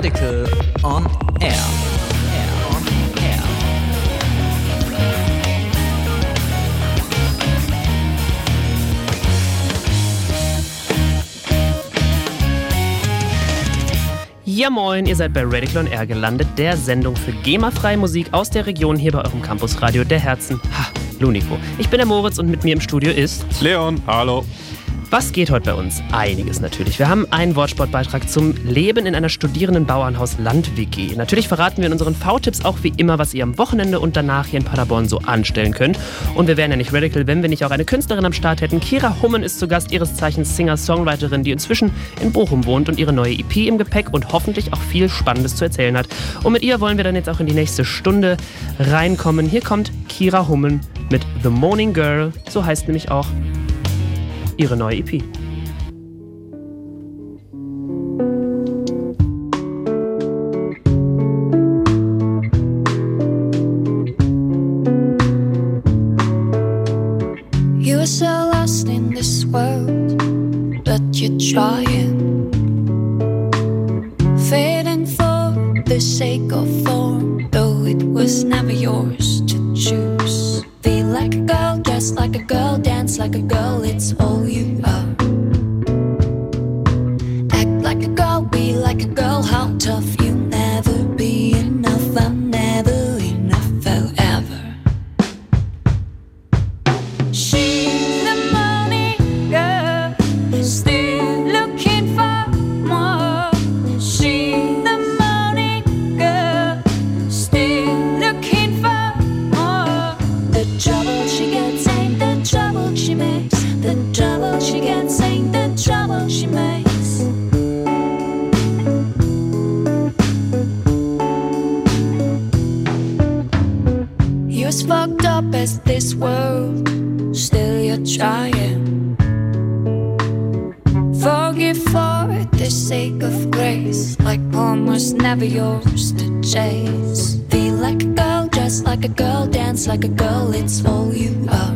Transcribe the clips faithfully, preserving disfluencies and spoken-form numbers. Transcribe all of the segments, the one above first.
Radical on Air. Air on Air. Ja moin, ihr seid bei Radical on Air gelandet, der Sendung für GEMA-freie Musik aus der Region hier bei eurem Campusradio der Herzen. Ha, Lunico. Ich bin der Moritz und mit mir im Studio ist... Leon, hallo. Was geht heute bei uns? Einiges natürlich. Wir haben einen Wortsportbeitrag zum Leben in einer Studierenden-Bauernhaus-Land-W G. Natürlich verraten wir in unseren V-Tipps auch wie immer, was ihr am Wochenende und danach hier in Paderborn so anstellen könnt. Und wir wären ja nicht Radical, wenn wir nicht auch eine Künstlerin am Start hätten. Kira Hummen ist zu Gast, ihres Zeichens Singer-Songwriterin, die inzwischen in Bochum wohnt und ihre neue E P im Gepäck und hoffentlich auch viel Spannendes zu erzählen hat. Und mit ihr wollen wir dann jetzt auch in die nächste Stunde reinkommen. Hier kommt Kira Hummen mit The Morning Girl, so heißt nämlich auch ihre neue E P. You are so lost in this world, but you're trying, fading for the sake of form, though it was never yours to choose. Feel like a girl, dress like a girl, dance like a girl, it's all you are. Act like a girl, be like a girl, how tough, you'll never be enough, I'm never enough forever. She's the morning girl, still looking for more. She's the morning girl, still looking for more. The trouble she gets ain't the trouble she makes. The trouble she gets ain't the trouble she makes. You're as fucked up as this world, still you're trying. Forgive for the sake of grace, like home was never yours to chase. Feel like a girl, dress like a girl, dance like a girl, it's all you are.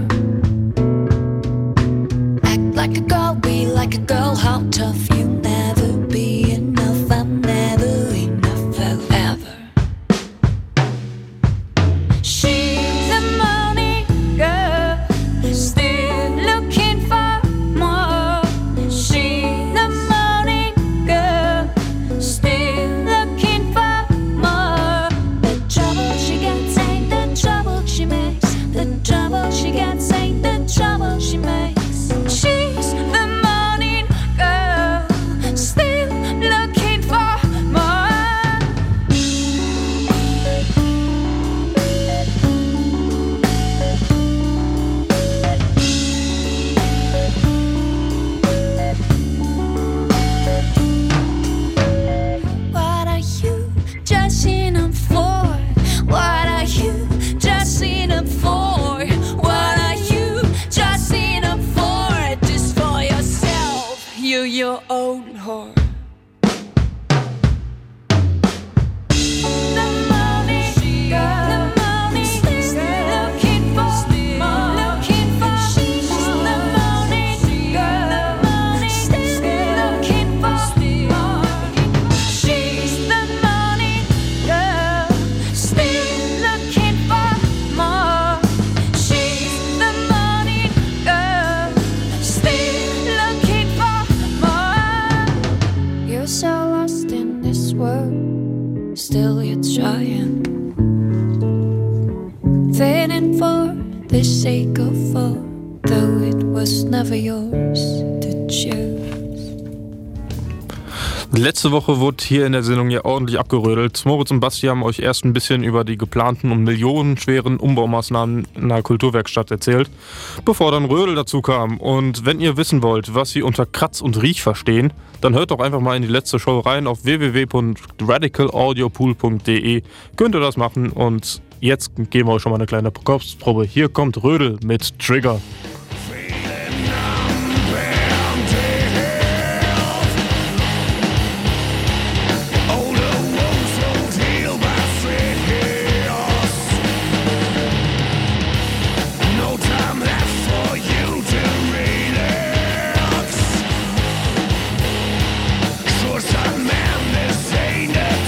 Act like a girl, be like a girl, how tough, you'll never be enough, I'm never enough forever. She's a morning girl, still looking for more. She's a morning girl, still looking for more. The trouble she gets ain't the trouble she makes. The trouble she gets ain't the trouble she makes. She's the morning girl, still looking for more. What are you dressing up for? What are you dressing up for? What are you dressing up for? Just for yourself, you your own whore. The morning girl, the morning still looking for more, looking for she's the morning girl, the morning still looking for more. She's the morning girl, still looking for more. She's the morning girl, still looking for more. You're so lost in this world, still you're trying, fading for the sake of all, though it was never yours to choose. Letzte Woche wurde hier in der Sendung ja ordentlich abgerödelt. Moritz und Basti haben euch erst ein bisschen über die geplanten und millionenschweren Umbaumaßnahmen in der Kulturwerkstatt erzählt, bevor dann Rödel dazu kam. Und wenn ihr wissen wollt, was sie unter Kratz und Riech verstehen, dann hört doch einfach mal in die letzte Show rein auf w w w punkt radical audio pool punkt d e. Könnt ihr das machen und jetzt geben wir euch schon mal eine kleine Kopfprobe. Hier kommt Rödel mit Trigger. Sure, some man, this ain't a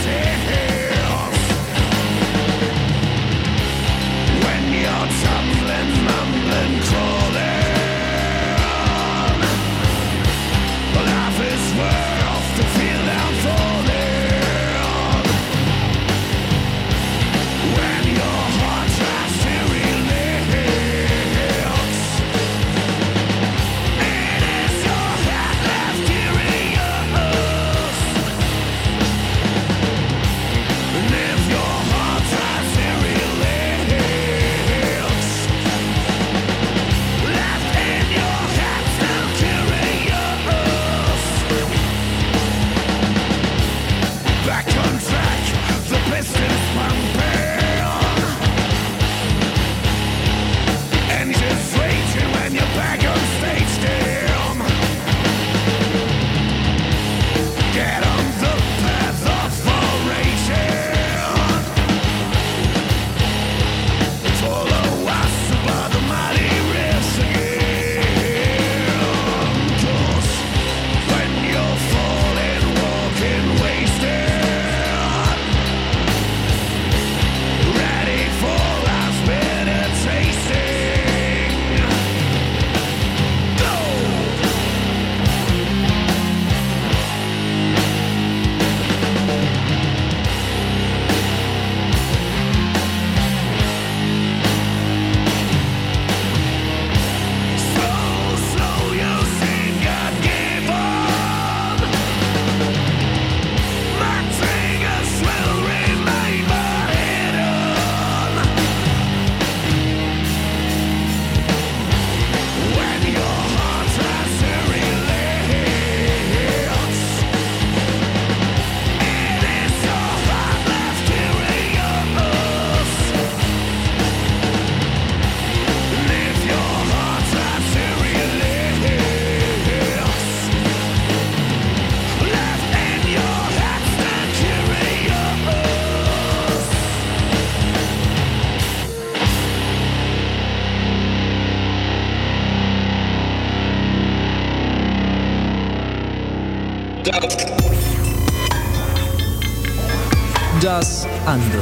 Das andere.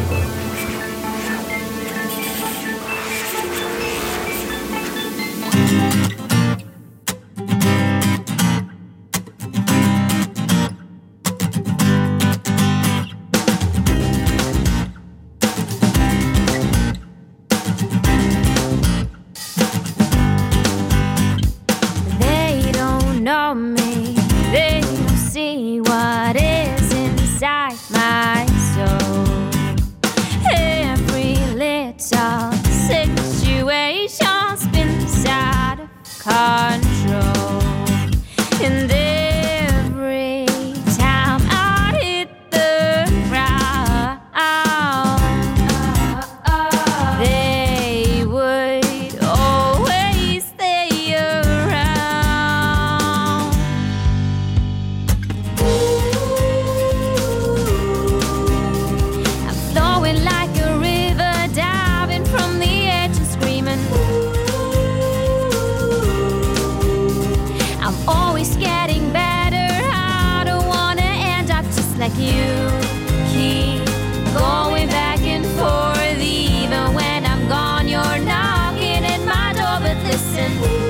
They don't know me, they don't see what is inside my soul. Every little situation spins out of control. And every time I hit the ground, they would always stay around. I'm flowing like a river, diving from the edge and screaming. I'm always getting better. I don't wanna end up just like you. Keep going back and forth, even when I'm gone. You're knocking at my door, but listen.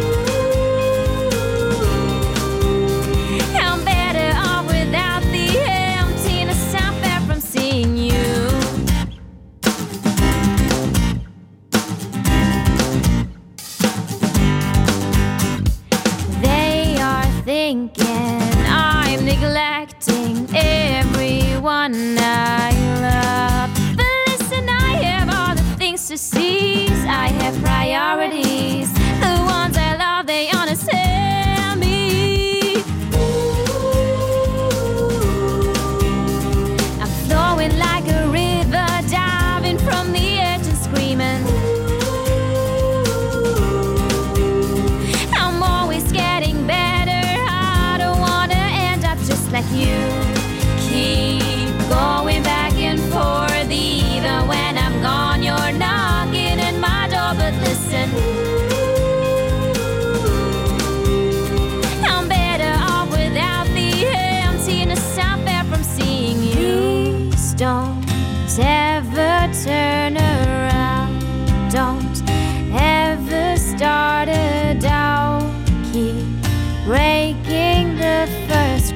I'm better off without the emptiness I felt from seeing you. They are thinking I'm neglecting everyone I love. But listen, I have all the things to seize. I have priorities. The ones I love, they understand me. I'm flowing like a river, diving from the edge and screaming. I'm always getting better. I don't wanna end up just like you. Keep going back and forth, even when I'm gone. You're knocking at my door, but listen. I'm better off without the emptiness I felt from seeing you. Please don't ever turn around. Don't ever start a doubt. Keep breaking the first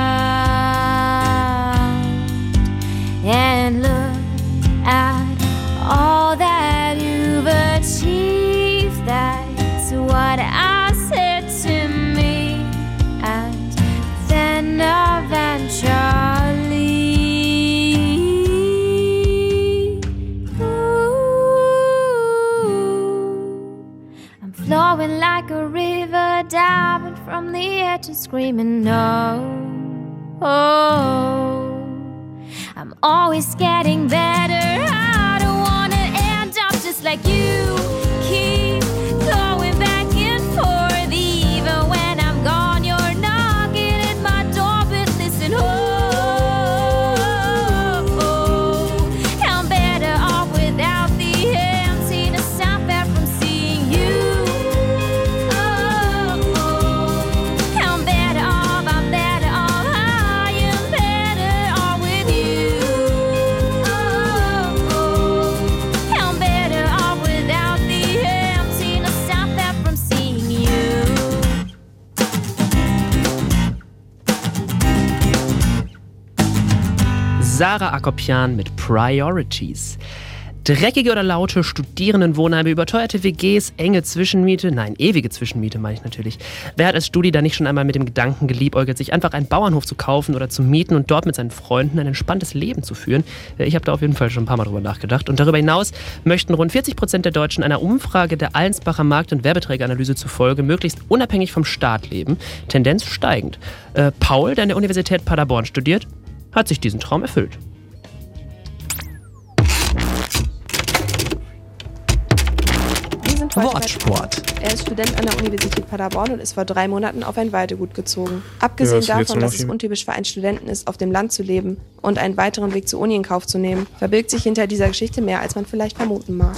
ground. And look at all that you've achieved. That's what I said to me. And then eventually, ooh, I'm flowing like a river, diving from the edge and screaming no. Oh, I'm always getting better. I don't wanna end up just like you. Keep going back and forth, even when I'm gone. You're knocking at my door, but listen, oh, oh, I'm better off without the emptiness I felt from seeing you. Oh, oh, I'm better off, I'm better off. I am better off with you. Oh, oh, I'm better off without the emptiness I felt from seeing you. Sarah Akopian mit Priorities. Dreckige oder laute Studierendenwohnheime, überteuerte W Gs, enge Zwischenmiete, nein, ewige Zwischenmiete meine ich natürlich. Wer hat als Studi da nicht schon einmal mit dem Gedanken geliebäugelt, sich einfach einen Bauernhof zu kaufen oder zu mieten und dort mit seinen Freunden ein entspanntes Leben zu führen? Ich habe da auf jeden Fall schon ein paar Mal drüber nachgedacht. Und darüber hinaus möchten rund vierzig Prozent der Deutschen einer Umfrage der Allensbacher Markt- und Werbeträgeranalyse zufolge möglichst unabhängig vom Staat leben. Tendenz steigend. Äh, Paul, der an der Universität Paderborn studiert, hat sich diesen Traum erfüllt. Wortsport. Er ist Student an der Universität Paderborn und ist vor drei Monaten auf ein Weidegut gezogen. Abgesehen Ja, das ist davon, jetzt dass es noch untypisch für einen Studenten ist, auf dem Land zu leben und einen weiteren Weg zur Uni in Kauf zu nehmen, verbirgt sich hinter dieser Geschichte mehr, als man vielleicht vermuten mag.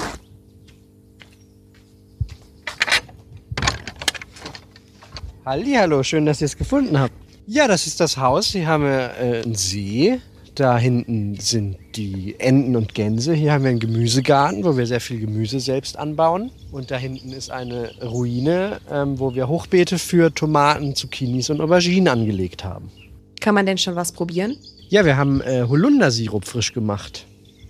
Hallihallo, schön, dass ihr es gefunden habt. Ja, das ist das Haus. Hier haben wir äh, einen See. Da hinten sind die Enten und Gänse. Hier haben wir einen Gemüsegarten, wo wir sehr viel Gemüse selbst anbauen. Und da hinten ist eine Ruine, ähm, wo wir Hochbeete für Tomaten, Zucchinis und Auberginen angelegt haben. Kann man denn schon was probieren? Ja, wir haben äh, Holundersirup frisch gemacht.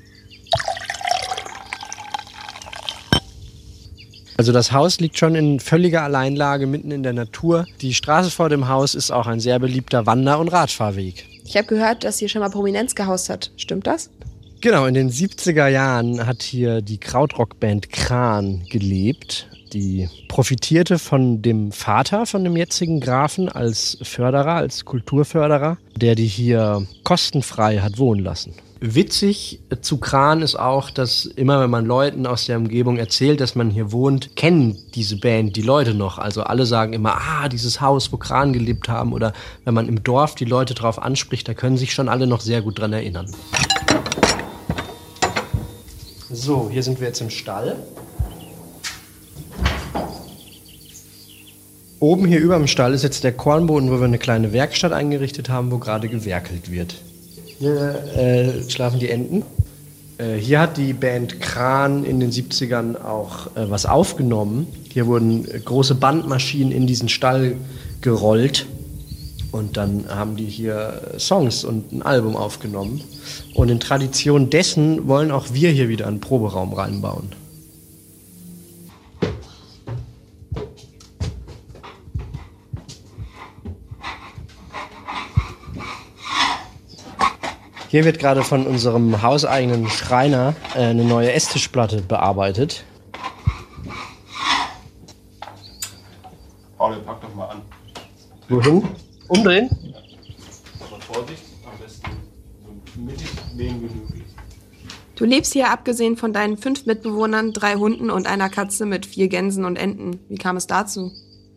Also das Haus liegt schon in völliger Alleinlage mitten in der Natur. Die Straße vor dem Haus ist auch ein sehr beliebter Wander- und Radfahrweg. Ich habe gehört, dass hier schon mal Prominenz gehaust hat. Stimmt das? Genau, in den siebziger Jahren hat hier die Krautrockband Kran gelebt. Die profitierte von dem Vater von dem jetzigen Grafen als Förderer, als Kulturförderer, der die hier kostenfrei hat wohnen lassen. Witzig zu Kran ist auch, dass immer, wenn man Leuten aus der Umgebung erzählt, dass man hier wohnt, kennen diese Band die Leute noch. Also alle sagen immer, ah, dieses Haus, wo Kran gelebt haben. Oder wenn man im Dorf die Leute drauf anspricht, da können sich schon alle noch sehr gut dran erinnern. So, hier sind wir jetzt im Stall. Oben hier über dem Stall ist jetzt der Kornboden, wo wir eine kleine Werkstatt eingerichtet haben, wo gerade gewerkelt wird. Hier äh, schlafen die Enten. Äh, hier hat die Band Kran in den siebzigern auch äh, was aufgenommen. Hier wurden äh, große Bandmaschinen in diesen Stall gerollt. Und dann haben die hier Songs und ein Album aufgenommen. Und in Tradition dessen wollen auch wir hier wieder einen Proberaum reinbauen. Hier wird gerade von unserem hauseigenen Schreiner äh, eine neue Esstischplatte bearbeitet. Paul, pack doch mal an. Wohin? Umdrehen? Aber Vorsicht, am besten so mittig wegen genügend. Du lebst hier abgesehen von deinen fünf Mitbewohnern, drei Hunden und einer Katze mit vier Gänsen und Enten. Wie kam es dazu?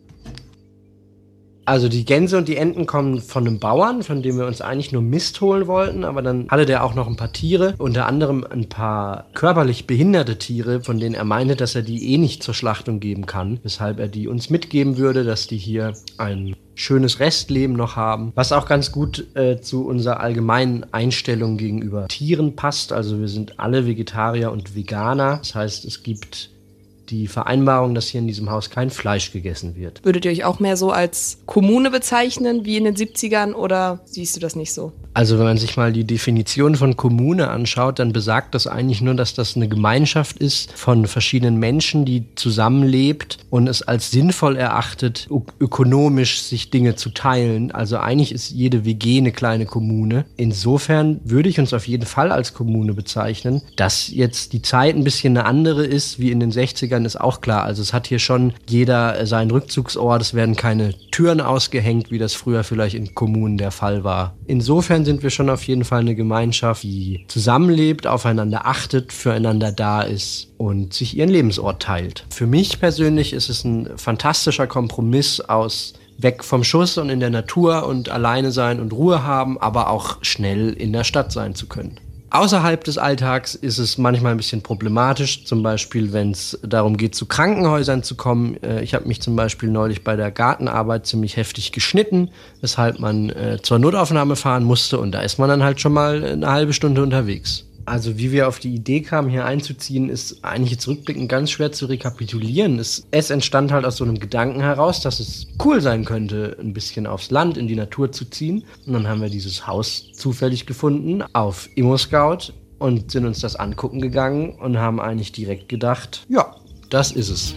Also die Gänse und die Enten kommen von einem Bauern, von dem wir uns eigentlich nur Mist holen wollten, aber dann hatte der auch noch ein paar Tiere, unter anderem ein paar körperlich behinderte Tiere, von denen er meinte, dass er die eh nicht zur Schlachtung geben kann, weshalb er die uns mitgeben würde, dass die hier ein schönes Restleben noch haben, was auch ganz gut äh, zu unserer allgemeinen Einstellung gegenüber Tieren passt. Also wir sind alle Vegetarier und Veganer, das heißt, es gibt die Vereinbarung, dass hier in diesem Haus kein Fleisch gegessen wird. Würdet ihr euch auch mehr so als Kommune bezeichnen wie in den siebzigern oder siehst du das nicht so? Also wenn man sich mal die Definition von Kommune anschaut, dann besagt das eigentlich nur, dass das eine Gemeinschaft ist von verschiedenen Menschen, die zusammenlebt und es als sinnvoll erachtet, ö- ökonomisch sich Dinge zu teilen. Also eigentlich ist jede W G eine kleine Kommune. Insofern würde ich uns auf jeden Fall als Kommune bezeichnen. Dass jetzt die Zeit ein bisschen eine andere ist, wie in den sechzigern, ist auch klar. Also es hat hier schon jeder seinen Rückzugsort. Es werden keine Türen ausgehängt, wie das früher vielleicht in Kommunen der Fall war. Insofern sind wir schon auf jeden Fall eine Gemeinschaft, die zusammenlebt, aufeinander achtet, füreinander da ist und sich ihren Lebensort teilt. Für mich persönlich ist es ein fantastischer Kompromiss aus weg vom Schuss und in der Natur und alleine sein und Ruhe haben, aber auch schnell in der Stadt sein zu können. Außerhalb des Alltags ist es manchmal ein bisschen problematisch, zum Beispiel wenn es darum geht, zu Krankenhäusern zu kommen. Ich habe mich zum Beispiel neulich bei der Gartenarbeit ziemlich heftig geschnitten, weshalb man äh, zur Notaufnahme fahren musste und da ist man dann halt schon mal eine halbe Stunde unterwegs. Also wie wir auf die Idee kamen, hier einzuziehen, ist eigentlich jetzt rückblickend ganz schwer zu rekapitulieren. Es, es entstand halt aus so einem Gedanken heraus, dass es cool sein könnte, ein bisschen aufs Land, in die Natur zu ziehen. Und dann haben wir dieses Haus zufällig gefunden auf ImmoScout und sind uns das angucken gegangen und haben eigentlich direkt gedacht, ja, das ist es.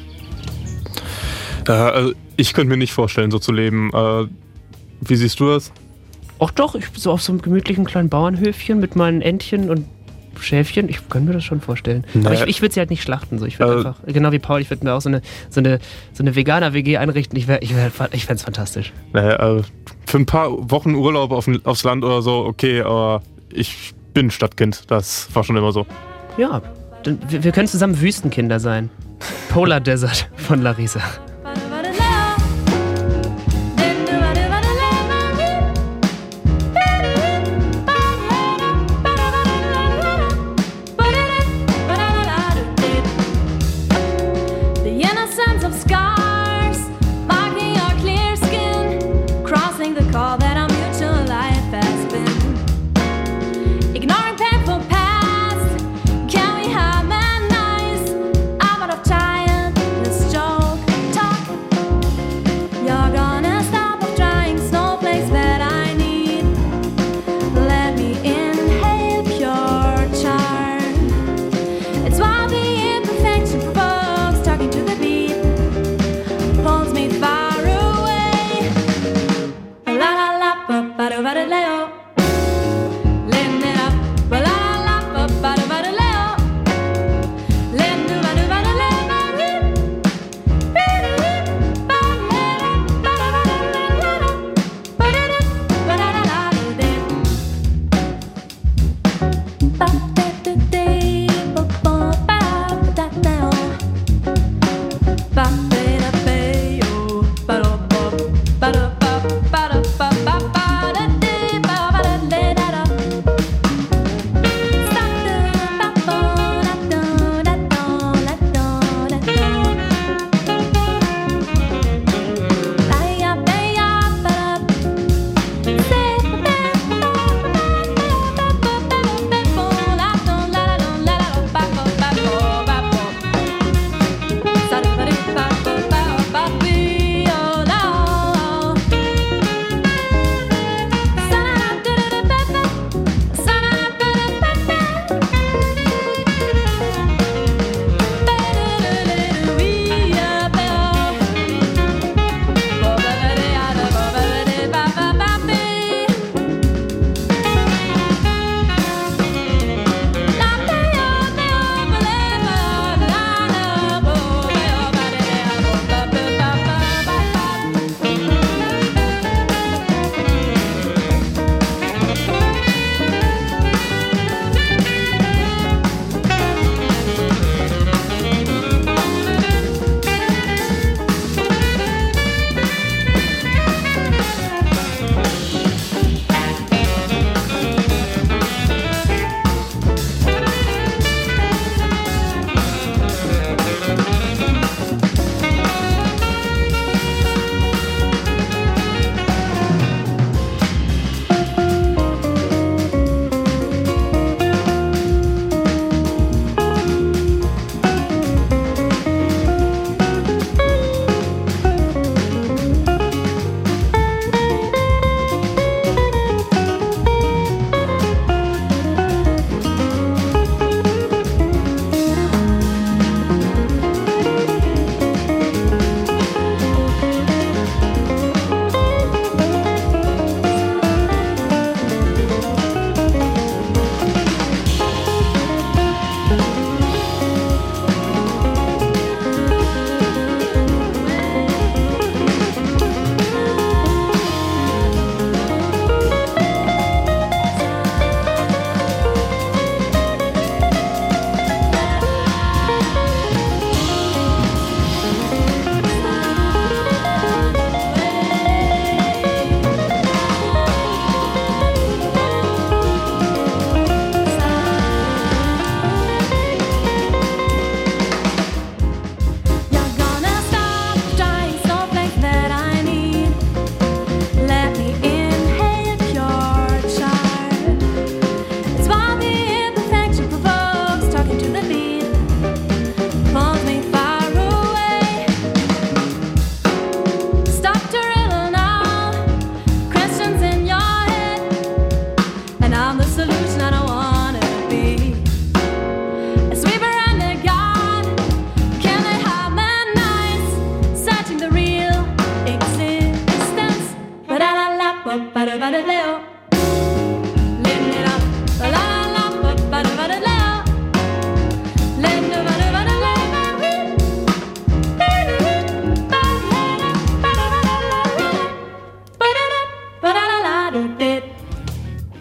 Äh, also ich könnte mir nicht vorstellen, so zu leben. Äh, wie siehst du das? Ach doch, ich bin so auf so einem gemütlichen kleinen Bauernhöfchen mit meinen Entchen und Schäfchen, ich kann mir das schon vorstellen. Naja. Aber ich, ich würde sie halt nicht schlachten. So. Ich würde Äh, einfach, genau wie Paul, ich würde mir auch so eine, so eine, so eine Veganer-W G einrichten. Ich, wär, ich, wär, ich fände es fantastisch. Naja, äh, für ein paar Wochen Urlaub auf, aufs Land oder so, okay, aber ich bin Stadtkind. Das war schon immer so. Ja, dann, wir, wir können zusammen Wüstenkinder sein. Polar Desert von Larissa. The innocence of scars marking our clear skin, crossing the call that I'm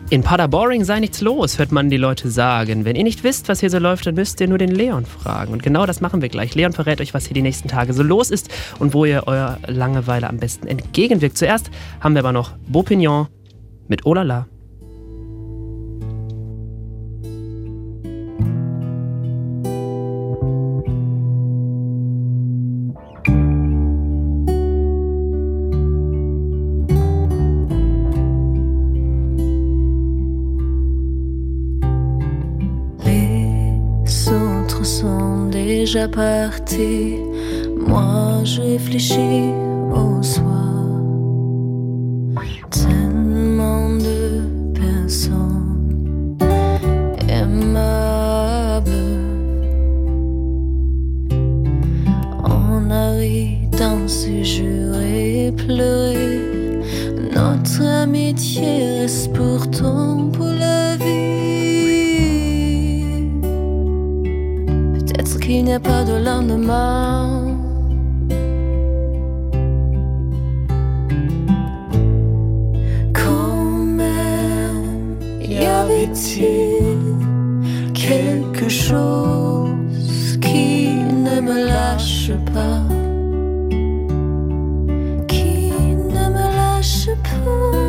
In Paderboring sei nichts los, hört man die Leute sagen. Wenn ihr nicht wisst, was hier so läuft, dann müsst ihr nur den Leon fragen. Und genau das machen wir gleich. Leon verrät euch, was hier die nächsten Tage so los ist und wo ihr eurer Langeweile am besten entgegenwirkt. Zuerst haben wir aber noch Beaupignon mit Oh la la. Déjà parti, moi je réfléchis au soir. Tellement de personnes aimables. On a ri, dansé, juré, pleuré. Notre amitié reste pourtant pour la vie. Qu'il n'y a pas de lendemain. Quand même y avait-il quelque chose qui ne me lâche pas, qui ne me lâche pas.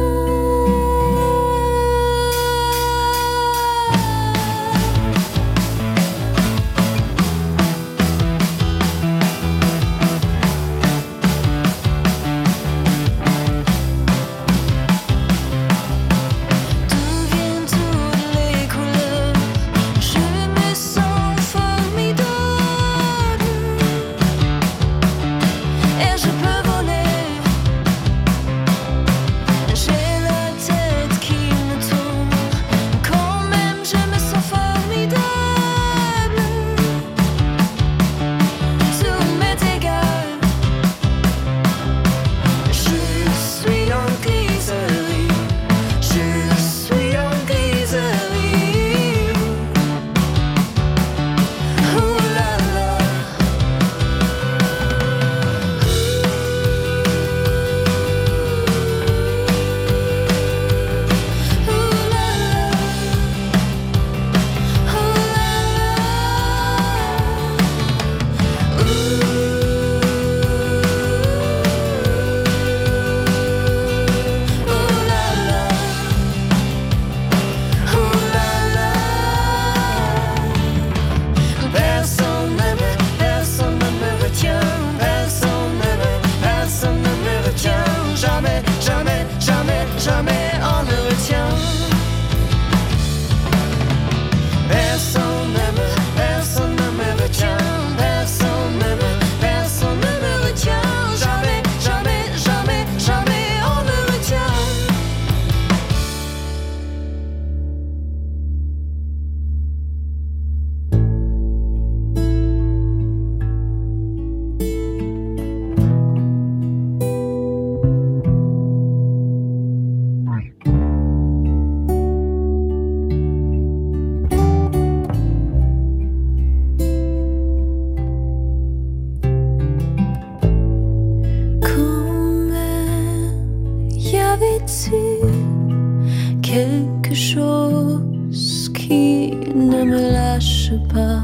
Quelque chose qui ne me lâche pas,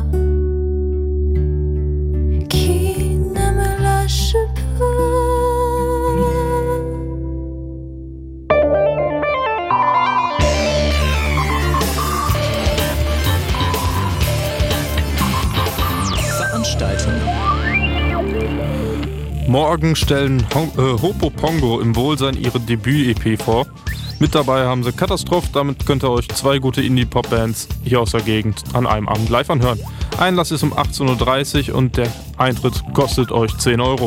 qui ne me lâche pas. Veranstaltungen. Morgen stellen Hong, äh, Hopo Pongo im Wohlsein ihre Debüt-E P vor. Mit dabei haben sie Katastrophe, damit könnt ihr euch zwei gute Indie-Pop-Bands hier aus der Gegend an einem Abend live anhören. Einlass ist um achtzehn Uhr dreißig und der Eintritt kostet euch zehn Euro.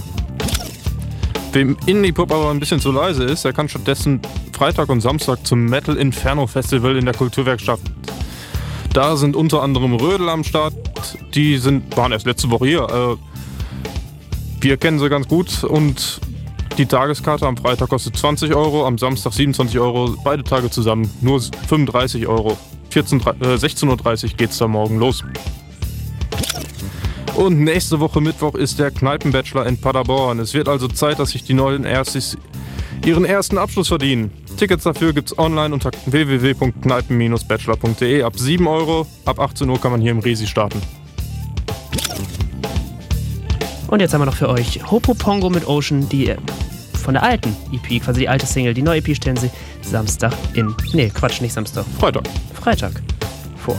Wem Indie-Pop aber ein bisschen zu leise ist, der kann stattdessen Freitag und Samstag zum Metal Inferno Festival in der Kulturwerkstatt. Da sind unter anderem Rödel am Start, die sind, waren erst letzte Woche hier. Äh, wir kennen sie ganz gut und die Tageskarte am Freitag kostet zwanzig Euro, am Samstag siebenundzwanzig Euro, beide Tage zusammen nur fünfunddreißig Euro. vierzehn, äh, sechzehn Uhr dreißig geht's da morgen los. Und nächste Woche Mittwoch ist der Kneipenbachelor in Paderborn. Es wird also Zeit, dass sich die neuen Erstis ihren ersten Abschluss verdienen. Tickets dafür gibt's online unter w w w punkt kneipen Bindestrich bachelor punkt d e ab sieben Euro. Ab achtzehn Uhr kann man hier im Resi starten. Und jetzt haben wir noch für euch Hopopongo mit Ocean, die von der alten E P, quasi die alte Single. Die neue E P stellen sie Samstag in, nee, Quatsch, nicht Samstag. Freitag. Freitag vor.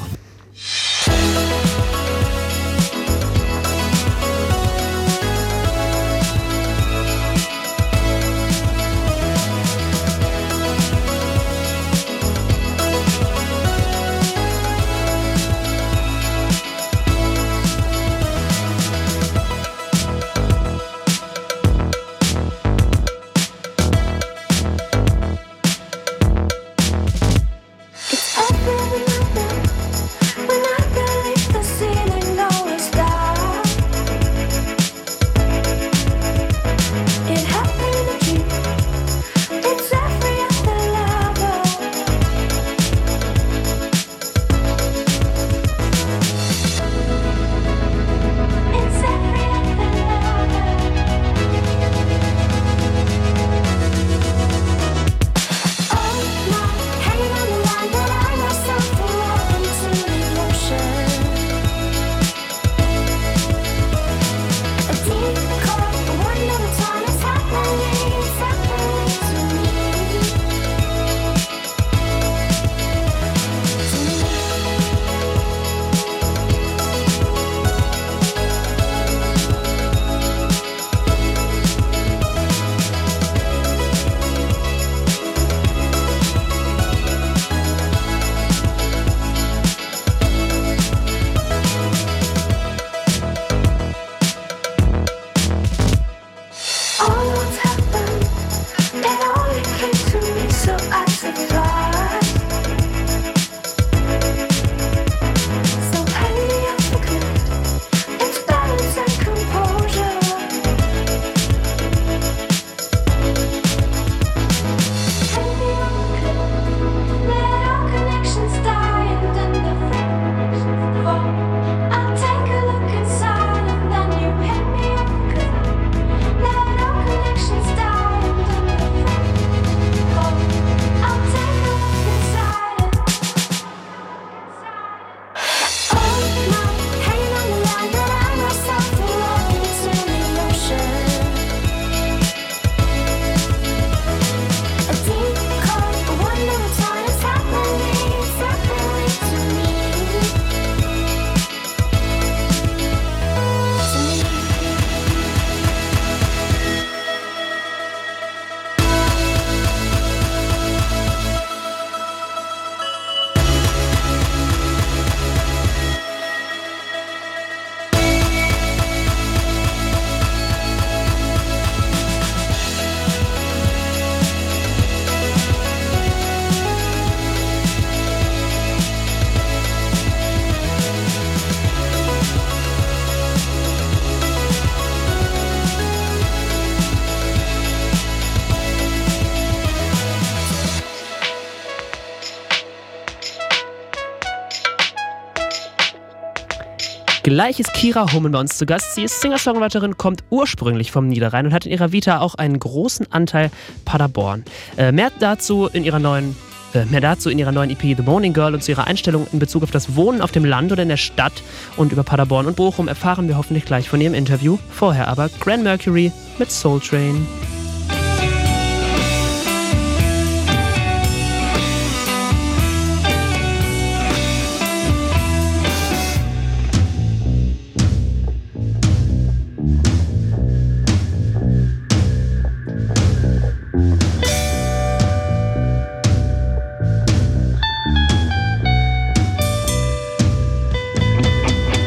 Gleich ist Kira Hohmann bei uns zu Gast. Sie ist Singer-Songwriterin, kommt ursprünglich vom Niederrhein und hat in ihrer Vita auch einen großen Anteil Paderborn. Äh, mehr dazu in ihrer neuen äh, mehr dazu in ihrer neuen E P The Morning Girl und zu ihrer Einstellung in Bezug auf das Wohnen auf dem Land oder in der Stadt und über Paderborn und Bochum erfahren wir hoffentlich gleich von ihrem Interview. Vorher aber Grand Mercury mit Soul Train.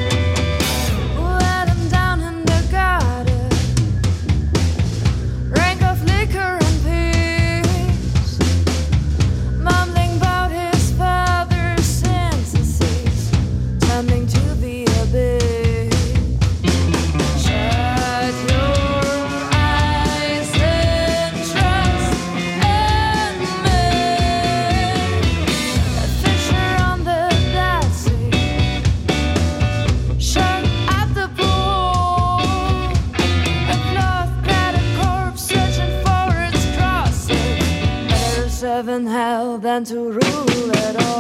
Well, I'm down in the garden, right heaven hell than to rule it all.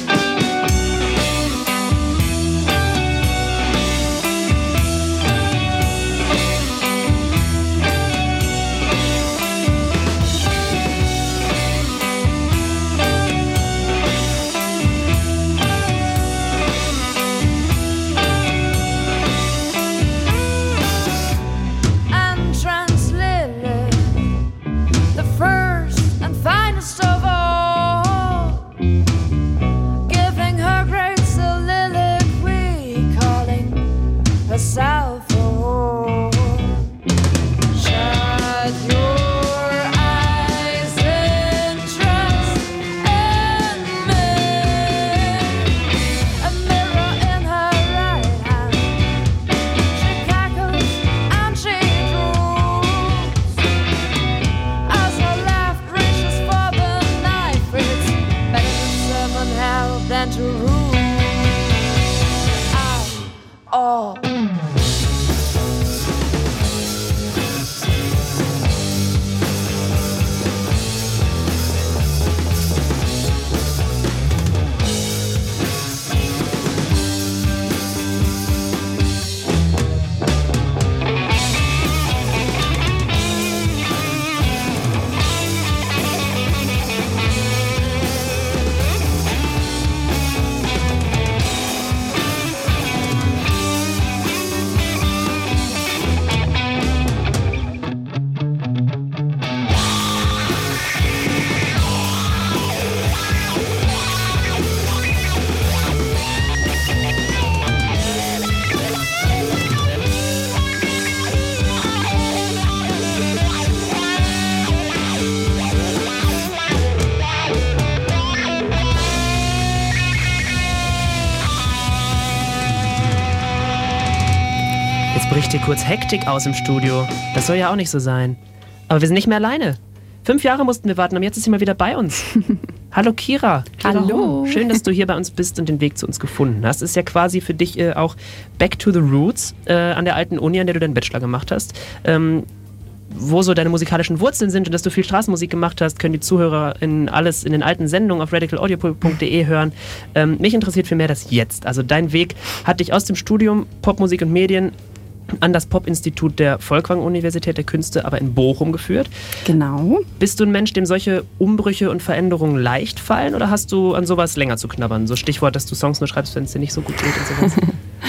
Bricht hier kurz Hektik aus im Studio. Das soll ja auch nicht so sein. Aber wir sind nicht mehr alleine. Fünf Jahre mussten wir warten, aber jetzt ist sie mal wieder bei uns. Hallo Kira. Kira Hallo. Horn. Schön, dass du hier bei uns bist und den Weg zu uns gefunden hast. Ist ja quasi für dich äh, auch Back to the Roots äh, an der alten Uni, an der du deinen Bachelor gemacht hast. Ähm, wo so deine musikalischen Wurzeln sind und dass du viel Straßenmusik gemacht hast, können die Zuhörer in alles in den alten Sendungen auf radical audio punkt de hören. Ähm, mich interessiert vielmehr das Jetzt. Also dein Weg hat dich aus dem Studium Popmusik und Medien an das Pop-Institut der Folkwang-Universität der Künste, aber in Bochum geführt. Genau. Bist du ein Mensch, dem solche Umbrüche und Veränderungen leicht fallen oder hast du an sowas länger zu knabbern? So Stichwort, dass du Songs nur schreibst, wenn es dir nicht so gut geht und sowas.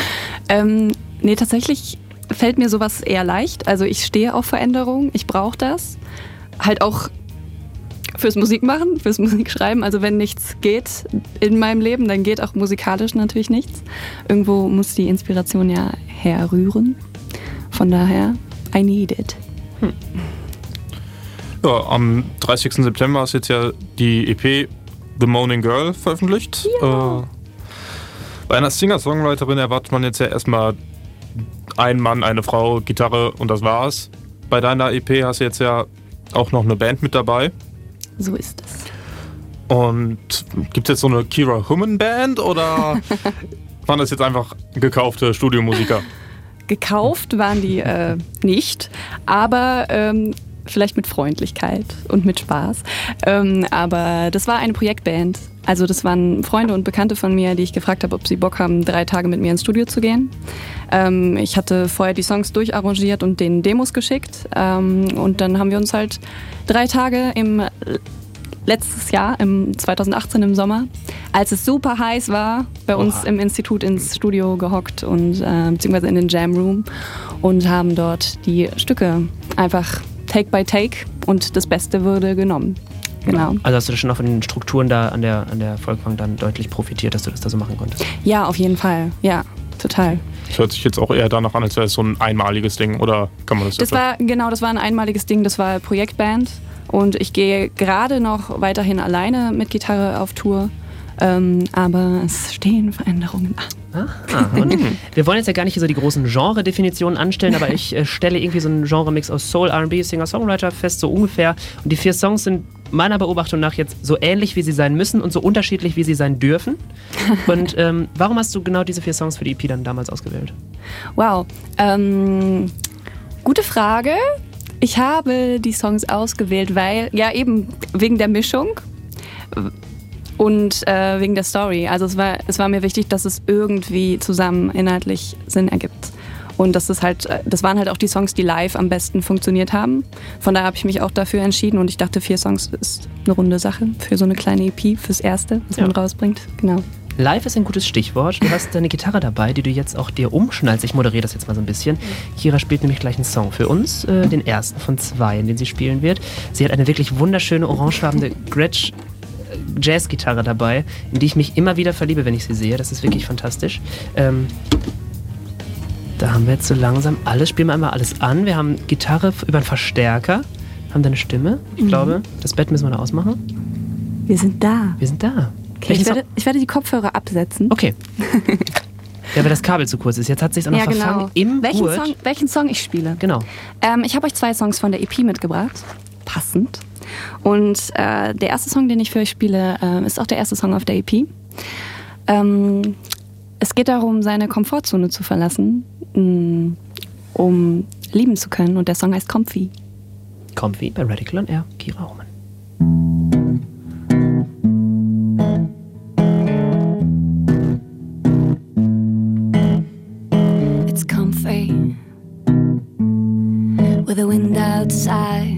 ähm, nee, tatsächlich fällt mir sowas eher leicht. Also ich stehe auf Veränderung, ich brauche das. Halt auch fürs Musikmachen, fürs Musikschreiben. Also wenn nichts geht in meinem Leben, dann geht auch musikalisch natürlich nichts. Irgendwo muss die Inspiration ja herrühren. Von daher, I need it. Hm. Ja, am dreißigsten September ist jetzt ja die E P The Moaning Girl veröffentlicht. Ja. Äh, bei einer Singer-Songwriterin erwartet man jetzt ja erstmal ein Mann, eine Frau, Gitarre und das war's. Bei deiner E P hast du jetzt ja auch noch eine Band mit dabei. So ist es. Und gibt es jetzt so eine Kira Human Band oder waren das jetzt einfach gekaufte Studiomusiker? Gekauft waren die äh, nicht, aber ähm, vielleicht mit Freundlichkeit und mit Spaß. Ähm, aber das war eine Projektband. Also das waren Freunde und Bekannte von mir, die ich gefragt habe, ob sie Bock haben, drei Tage mit mir ins Studio zu gehen. Ähm, ich hatte vorher die Songs durcharrangiert und denen Demos geschickt. Ähm, und dann haben wir uns halt drei Tage im letztes Jahr, im zweitausendachtzehn im Sommer, als es super heiß war, bei uns Oha. im Institut ins Studio gehockt und äh, beziehungsweise in den Jam Room und haben dort die Stücke einfach Take by Take und das Beste wurde genommen. Genau. Also hast du schon auch von den Strukturen da an der, an der Folkwang dann deutlich profitiert, dass du das da so machen konntest? Ja, auf jeden Fall. Ja, total. Das hört sich jetzt auch eher danach an, als wäre es so ein einmaliges Ding, oder kann man das Das war, genau, das war ein einmaliges Ding, das war Projektband und ich gehe gerade noch weiterhin alleine mit Gitarre auf Tour. Ähm, aber es stehen Veränderungen an. Ah, und wir wollen jetzt ja gar nicht so die großen Genre-Definitionen anstellen, aber ich äh, stelle irgendwie so einen Genre-Mix aus Soul, R and B, Singer-Songwriter fest, so ungefähr. Und die vier Songs sind meiner Beobachtung nach jetzt so ähnlich, wie sie sein müssen und so unterschiedlich, wie sie sein dürfen. Und ähm, warum hast du genau diese vier Songs für die E P dann damals ausgewählt? Wow, ähm, gute Frage. Ich habe die Songs ausgewählt, weil, ja eben wegen der Mischung. Und äh, wegen der Story. Also es war, es war mir wichtig, dass es irgendwie zusammen inhaltlich Sinn ergibt. Und das ist halt, das waren halt auch die Songs, die live am besten funktioniert haben. Von daher habe ich mich auch dafür entschieden und ich dachte, vier Songs ist eine runde Sache für so eine kleine E P, fürs Erste, was Ja. man rausbringt. Genau. Live ist ein gutes Stichwort. Du hast deine Gitarre dabei, die du jetzt auch dir umschnallst. Ich moderiere das jetzt mal so ein bisschen. Kira spielt nämlich gleich einen Song für uns, äh, den ersten von zwei, in den sie spielen wird. Sie hat eine wirklich wunderschöne orangefarbene Gretsch Jazzgitarre dabei, in die ich mich immer wieder verliebe, wenn ich sie sehe. Das ist wirklich fantastisch. Ähm, da haben wir jetzt so langsam alles, spielen wir einmal alles an. Wir haben Gitarre über einen Verstärker, haben deine Stimme. Ich Mhm. glaube, das Bett müssen wir noch ausmachen. Wir sind da. Wir sind da. Okay, Welchen ich, Song- werde, ich werde die Kopfhörer absetzen. Okay. Ja, weil das Kabel zu kurz ist. Jetzt hat sich auch noch Ja, verfangen genau. im welchen Gurt. Song, welchen Song ich spiele? Genau. Ähm, ich habe euch zwei Songs von der E P mitgebracht. Passend. Und äh, der erste Song, den ich für euch spiele, äh, ist auch der erste Song auf der E P. Ähm, es geht darum, seine Komfortzone zu verlassen, mh, um lieben zu können. Und der Song heißt Comfy. Comfy bei Radical on Air, Kira Hohmann. It's comfy with the wind outside.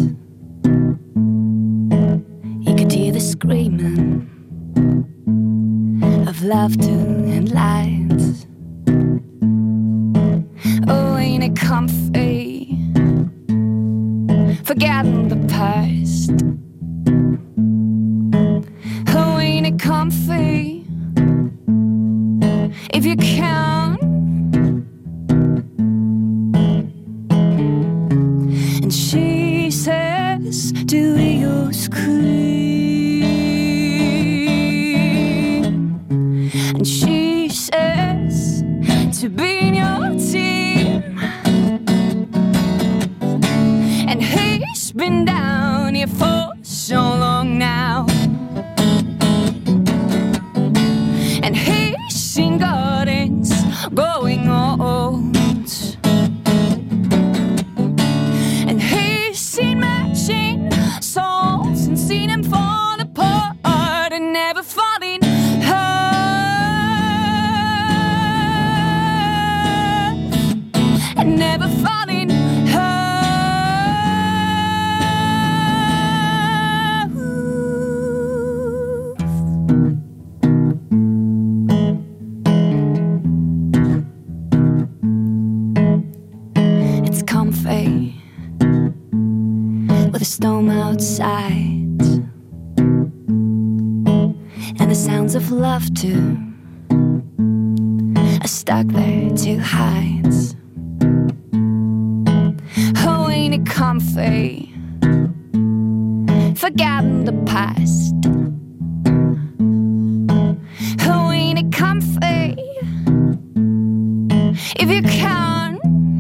You could hear the screaming of laughter and light. Oh, ain't it comfy? Forgetting the past. Oh, ain't it comfy? If you can. And she says, do you scream? And she says, to be in your team. And he's been down here for so long now. And he's seen gardens going old. And he's seen matching souls and seen them fall apart and never falling hard. And never falling hard. It's comfy with a storm outside and the sounds of laughter are stuck there to hide. Oh, ain't it comfy? Forgotten the past. Oh, ain't it comfy? If you can.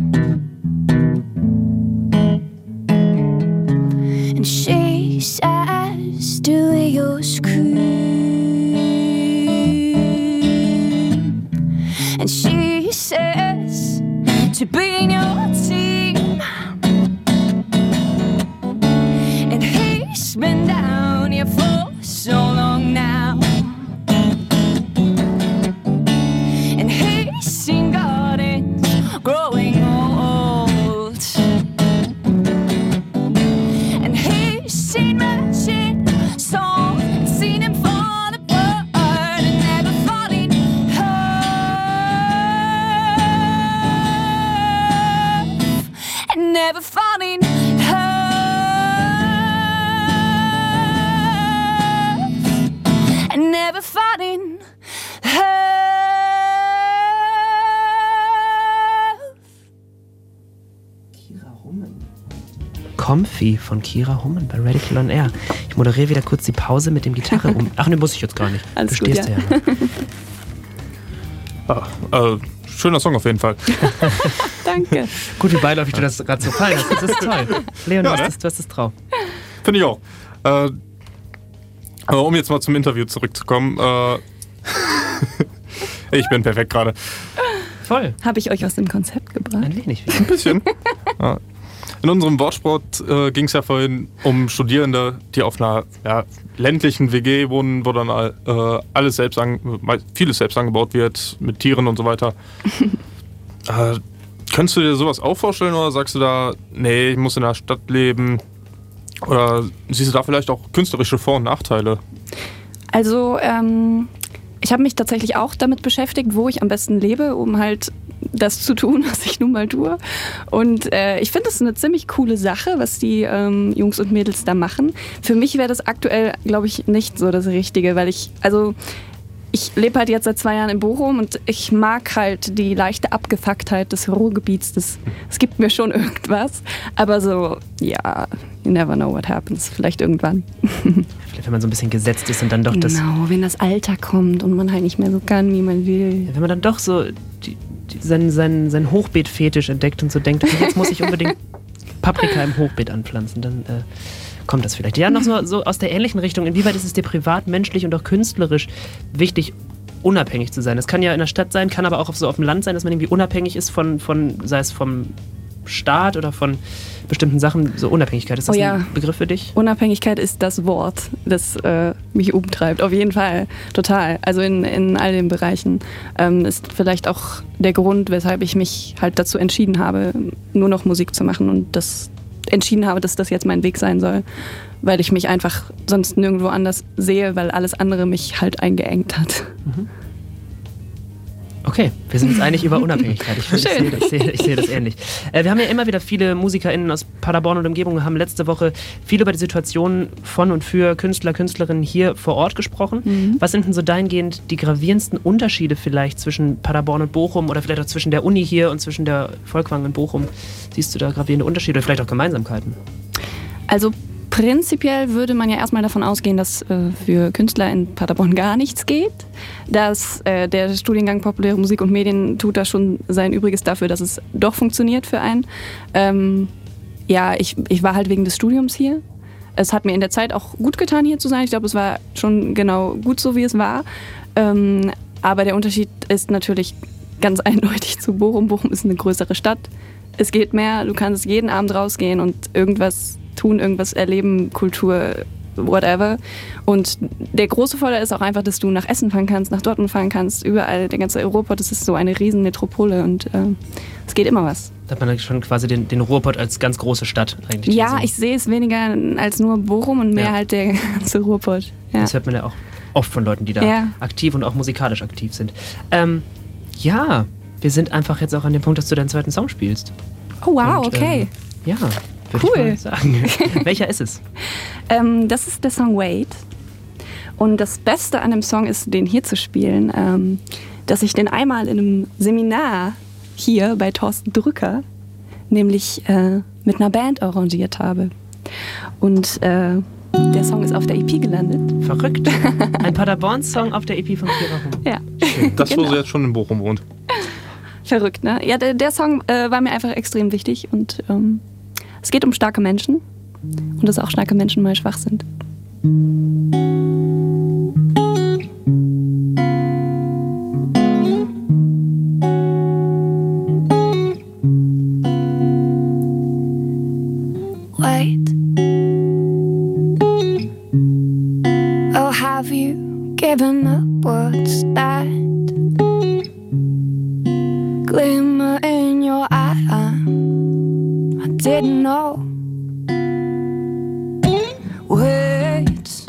And she says, do you scream? And she says, to be in your team. And he's been down here for so long now. And he's seen gardens growing old. And he's seen matching souls, seen him fall apart and never falling hard. And never falling hard. And never falling hard. Comfy von Kira Hohmann bei Radical on Air. Ich moderiere wieder kurz die Pause mit dem Gitarre um. Ach, ne, muss ich jetzt gar nicht. Alles du gut, stehst ja. ja. Ah, äh, schöner Song auf jeden Fall. Danke. Gut, wie beiläufig du das gerade so fallen hast. Das ist toll. Leon, Ja, du, ne? hast das, du hast das drauf. Finde ich auch. Äh, aber um jetzt mal zum Interview zurückzukommen. Äh, ich bin perfekt gerade. Voll. Habe ich euch aus dem Konzept gebracht? Ein wenig. Ein bisschen. Ja. In unserem Wortsport äh, ging es ja vorhin um Studierende, die auf einer ja, ländlichen W G wohnen, wo dann äh, alles selbst an, vieles selbst angebaut wird, mit Tieren und so weiter. äh, könntest du dir sowas auch vorstellen oder sagst du da, nee, ich muss in der Stadt leben? Oder siehst du da vielleicht auch künstlerische Vor- und Nachteile? Also, ähm, ich habe mich tatsächlich auch damit beschäftigt, wo ich am besten lebe, um halt das zu tun, was ich nun mal tue. Und äh, ich finde das eine ziemlich coole Sache, was die ähm, Jungs und Mädels da machen. Für mich wäre das aktuell, glaube ich, nicht so das Richtige, weil ich, also ich lebe halt jetzt seit zwei Jahren in Bochum und ich mag halt die leichte Abgefucktheit des Ruhrgebiets. Das, das gibt mir schon irgendwas. Aber so, ja, you never know what happens. Vielleicht irgendwann. Vielleicht, wenn man so ein bisschen gesetzt ist und dann doch das... Genau, wenn das Alter kommt und man halt nicht mehr so kann, wie man will. Wenn man dann doch so die, die, seinen, seinen, seinen Hochbeet-Fetisch entdeckt und so denkt, okay, jetzt muss ich unbedingt Paprika im Hochbeet anpflanzen, dann äh, kommt das vielleicht. Ja, noch so, so aus der ähnlichen Richtung. Inwieweit ist es dir privat, menschlich und auch künstlerisch wichtig, unabhängig zu sein? Das kann ja in der Stadt sein, kann aber auch so auf dem Land sein, dass man irgendwie unabhängig ist von, von sei es vom Staat oder von bestimmten Sachen, so Unabhängigkeit. Ist das Oh ja. ein Begriff für dich? Unabhängigkeit ist das Wort, das äh, mich umtreibt. Auf jeden Fall. Total. Also in, in all den Bereichen. Ähm, ist vielleicht auch der Grund, weshalb ich mich halt dazu entschieden habe, nur noch Musik zu machen und das entschieden habe, dass das jetzt mein Weg sein soll. Weil ich mich einfach sonst nirgendwo anders sehe, weil alles andere mich halt eingeengt hat. Mhm. Okay, wir sind uns einig über Unabhängigkeit. Ich, ich, sehe, ich, sehe, ich sehe das ähnlich. Äh, wir haben ja immer wieder viele MusikerInnen aus Paderborn und Umgebung. Wir haben letzte Woche viel über die Situation von und für Künstler, Künstlerinnen hier vor Ort gesprochen. Mhm. Was sind denn so dahingehend die gravierendsten Unterschiede vielleicht zwischen Paderborn und Bochum oder vielleicht auch zwischen der Uni hier und zwischen der Folkwang in Bochum? Siehst du da gravierende Unterschiede oder vielleicht auch Gemeinsamkeiten? Also prinzipiell würde man ja erstmal davon ausgehen, dass äh, für Künstler in Paderborn gar nichts geht. Dass äh, der Studiengang Populäre Musik und Medien tut da schon sein Übriges dafür, dass es doch funktioniert für einen. Ähm, ja, ich, ich war halt wegen des Studiums hier. Es hat mir in der Zeit auch gut getan, hier zu sein. Ich glaube, es war schon genau gut so, wie es war. Ähm, aber der Unterschied ist natürlich ganz eindeutig zu Bochum. Bochum ist eine größere Stadt. Es geht mehr, du kannst jeden Abend rausgehen und irgendwas tun, irgendwas erleben, Kultur, whatever. Und der große Vorteil ist auch einfach, dass du nach Essen fahren kannst, nach Dortmund fahren kannst, überall, der ganze Europa, das ist so eine riesen Metropole und äh, es geht immer was. Da hat man schon quasi den, den Ruhrpott als ganz große Stadt eigentlich. Ja, ich sehe es weniger als nur Bochum und mehr ja. halt der ganze Ruhrpott. Ja. Das hört man ja auch oft von Leuten, die da ja. aktiv und auch musikalisch aktiv sind. Ähm, ja, wir sind einfach jetzt auch an dem Punkt, dass du deinen zweiten Song spielst. Oh wow, und, okay. Ähm, ja. Cool. Ich sagen. Welcher ist es? Ähm, das ist der Song Wait. Und das Beste an dem Song ist, den hier zu spielen, ähm, dass ich den einmal in einem Seminar hier bei Thorsten Drücker, nämlich äh, mit einer Band arrangiert habe. Und äh, der Song ist auf der E P gelandet. Verrückt. Ein Paderborn-Song auf der E P von Kira Rum. Ja. Das, wo genau. sie jetzt schon in Bochum wohnt. Verrückt, ne? Ja, der, der Song äh, war mir einfach extrem wichtig und ähm, es geht um starke Menschen und dass auch starke Menschen mal schwach sind. Wait. Oh, have you given up? What's that? Glimmer in your eye. I didn't know. Wait.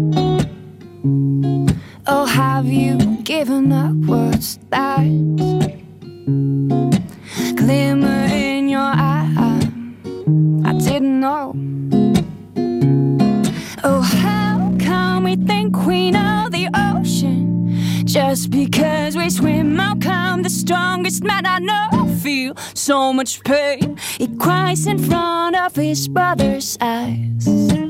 Oh, have you given up? What's that? Glimmer in your eye. I didn't know. Oh, how come we think we know the ocean? Just because we swim, how come the strongest man I know feel so much pain? He cries in front of his brother's eyes.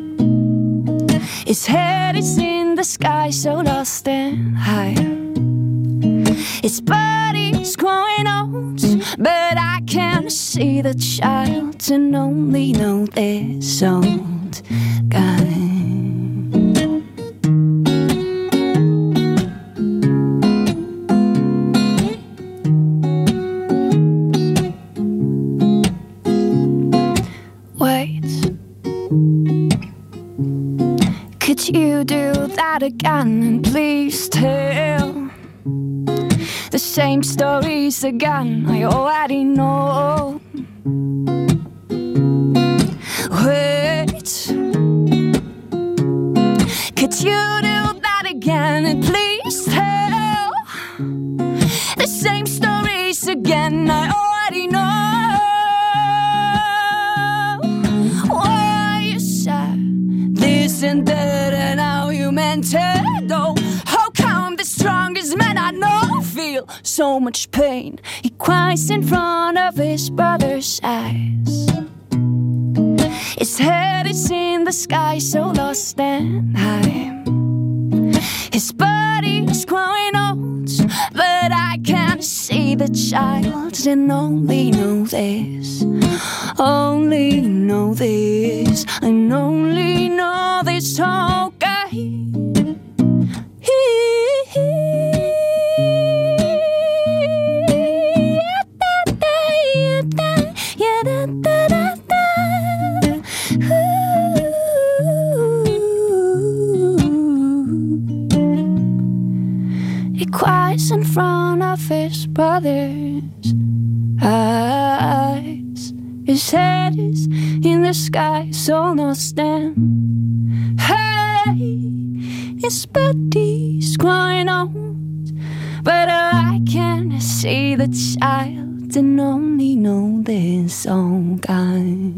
His head is in the sky, so lost and high. His body's growing old, but I can see the child and only know this old guy. Could you do that again and please tell the same stories again? I already know. Wait, could you do that again and please tell the same stories again? I already know. Why you said this and that and now you meant it. Oh, how come the strongest man I know feel so much pain? He cries in front of his brother's eyes. His head is in the sky, so lost and high. His body is growing old, but I can't see the child and only know this. Only know this, and only know this. Okay. He cries in front of his brother's eyes. His head is in the sky, so lost and hey, his body's growing old, but I can't see the child and only know this old guy.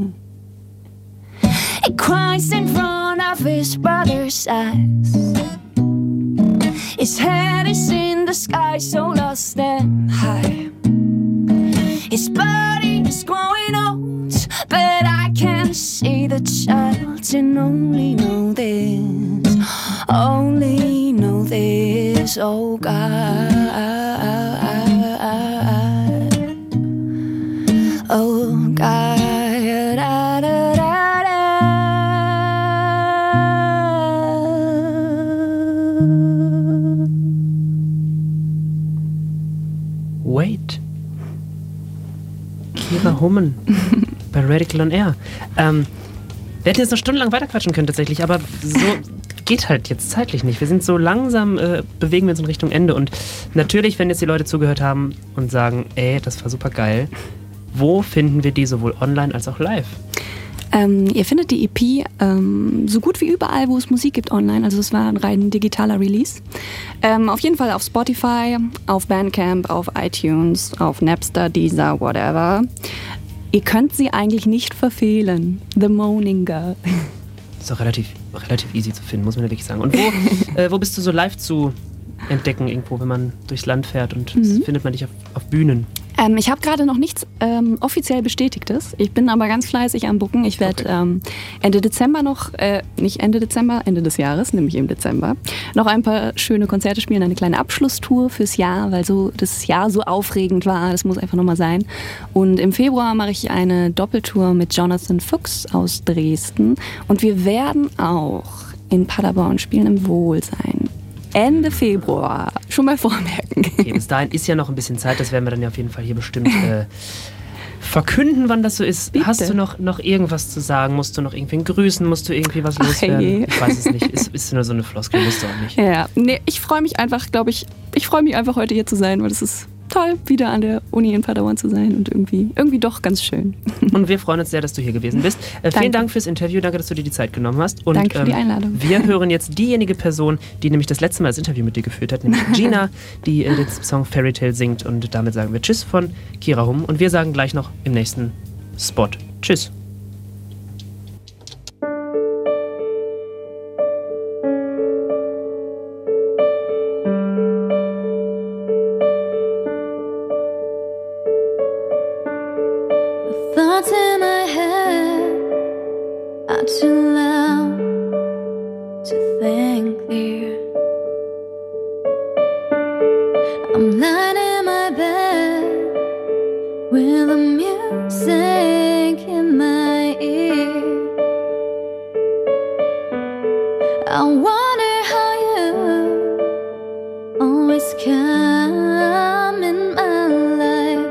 He cries in front of his brother's eyes. His head is in the sky, so lost and high. His body is growing old, but I can't see the child and only know this. Only know this, oh God. Oh God. Da, da, da, da. Wait. Kira Hummen bei Radical on Air. Ähm, wir hätten jetzt noch stundenlang weiterquatschen können tatsächlich, aber so geht halt jetzt zeitlich nicht. Wir sind so langsam, äh, bewegen wir uns in Richtung Ende und natürlich, wenn jetzt die Leute zugehört haben und sagen, ey, das war super geil, wo finden wir die sowohl online als auch live? Ähm, ihr findet die E P ähm, so gut wie überall, wo es Musik gibt online. Also es war ein rein digitaler Release. Ähm, auf jeden Fall auf Spotify, auf Bandcamp, auf iTunes, auf Napster, Deezer, whatever. Ihr könnt sie eigentlich nicht verfehlen. The Moaning Girl. Ist auch relativ, relativ easy zu finden, muss man ja wirklich sagen. Und wo, äh, wo bist du so live zu entdecken irgendwo, wenn man durchs Land fährt und mhm. findet man dich auf, auf Bühnen? Ähm, ich habe gerade noch nichts ähm, offiziell Bestätigtes. Ich bin aber ganz fleißig am Booken. Ich werde okay. ähm, Ende Dezember noch, äh, nicht Ende Dezember, Ende des Jahres, nämlich im Dezember, noch ein paar schöne Konzerte spielen, eine kleine Abschlusstour fürs Jahr, weil so das Jahr so aufregend war. Das muss einfach nochmal sein. Und im Februar mache ich eine Doppeltour mit Jonathan Fuchs aus Dresden. Und wir werden auch in Paderborn spielen im Wohlsein. Ende Februar. Schon mal vormerken. Okay, bis dahin ist ja noch ein bisschen Zeit. Das werden wir dann ja auf jeden Fall hier bestimmt äh, verkünden, wann das so ist. Bitte. Hast du noch, noch irgendwas zu sagen? Musst du noch irgendwen grüßen? Musst du irgendwie was loswerden? Ich weiß es nicht. Ist, ist nur so eine Floskel, musst du auch nicht. Ja, nee, ich freue mich einfach, glaube ich, ich freue mich einfach heute hier zu sein, weil es ist toll, wieder an der Uni in Paderborn zu sein und irgendwie, irgendwie doch ganz schön. Und wir freuen uns sehr, dass du hier gewesen bist. Äh, vielen Dank fürs Interview, danke, dass du dir die Zeit genommen hast. Und, danke für die Einladung. Ähm, wir hören jetzt diejenige Person, die nämlich das letzte Mal das Interview mit dir geführt hat, nämlich Gina, die äh, den Song Fairy Tale singt. Und damit sagen wir Tschüss von Kira Humm. Und wir sagen gleich noch im nächsten Spot Tschüss. Thoughts in my head are too loud to think clear. I'm lying in my bed with the music in my ear. I wonder how you always come in my life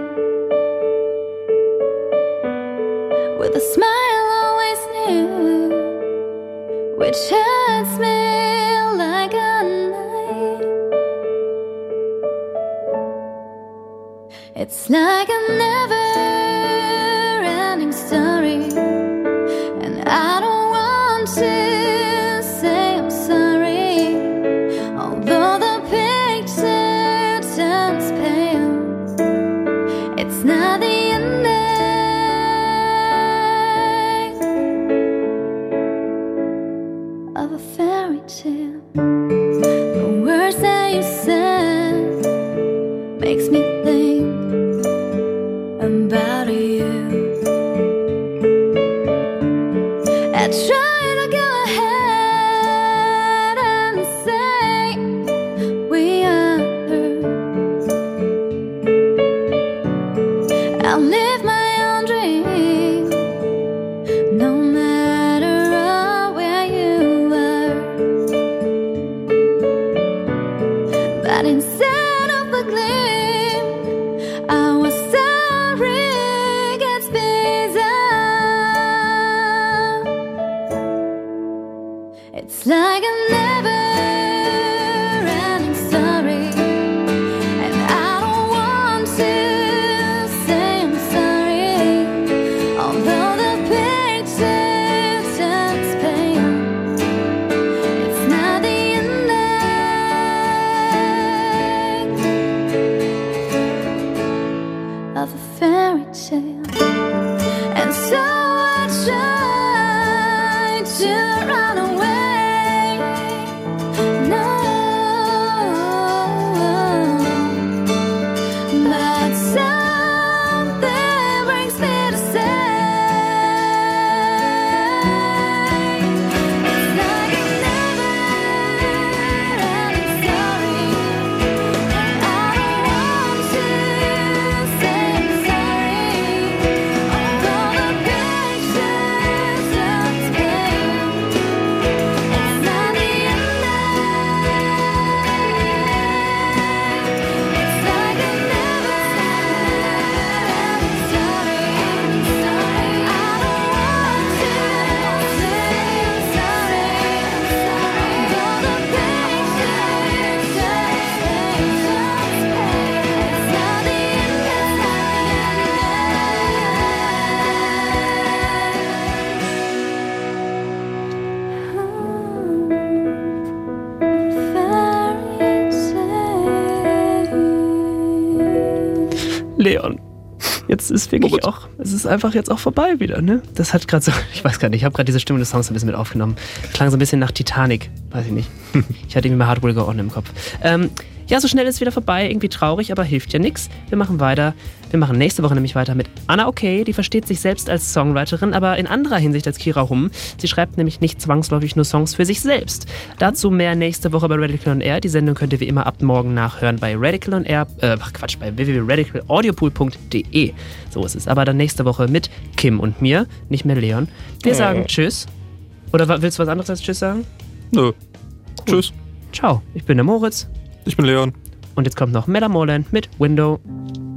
with a smile always new, which hurts me like a knife. It's like a never-ending story, and I don't want to say I'm sorry, although the picture turns pale. It's not the ending of a fairy tale. The words that you said makes me think about you. I try to go ahead and say we are through. I'll live my own dream, no matter where you are. But instead of the gleam, our story gets bizarre. It's like a never-ending story, and I don't want to say I'm sorry, although the picture turns pale. It's not the ending of a fairy tale. And so I tried to run away. No, but something brings me to say it's like a never-ending story, and I don't want to say I'm sorry, although the picture turns pale. It's not the It's like a never-ending story. I don't want to say I'm sorry, although the picture turns pale. It's not the Leon, jetzt ist wirklich Moritz. auch, es ist einfach jetzt auch vorbei wieder, ne? Das hat gerade so, ich weiß gar nicht, ich habe gerade diese Stimme des Songs ein bisschen mit aufgenommen. Klang so ein bisschen nach Titanic, weiß ich nicht. Ich hatte irgendwie mal Hard Will Go On im Kopf. Ähm, ja, so schnell ist es wieder vorbei, irgendwie traurig, aber hilft ja nichts. Wir machen weiter. Wir machen nächste Woche nämlich weiter mit Anna Okay, die versteht sich selbst als Songwriterin, aber in anderer Hinsicht als Kira Humm. Sie schreibt nämlich nicht zwangsläufig nur Songs für sich selbst. Dazu mehr nächste Woche bei Radical On Air. Die Sendung könnt ihr wie immer ab morgen nachhören bei Radical On Air, äh, Quatsch, bei w w w punkt radical audiopool punkt d e. So ist es. Aber dann nächste Woche mit Kim und mir, nicht mehr Leon. Wir sagen Tschüss. Oder wa- willst du was anderes als Tschüss sagen? Nö. Tschüss. Ciao, ich bin der Moritz. Ich bin Leon. Und jetzt kommt noch Mella Morland mit Window.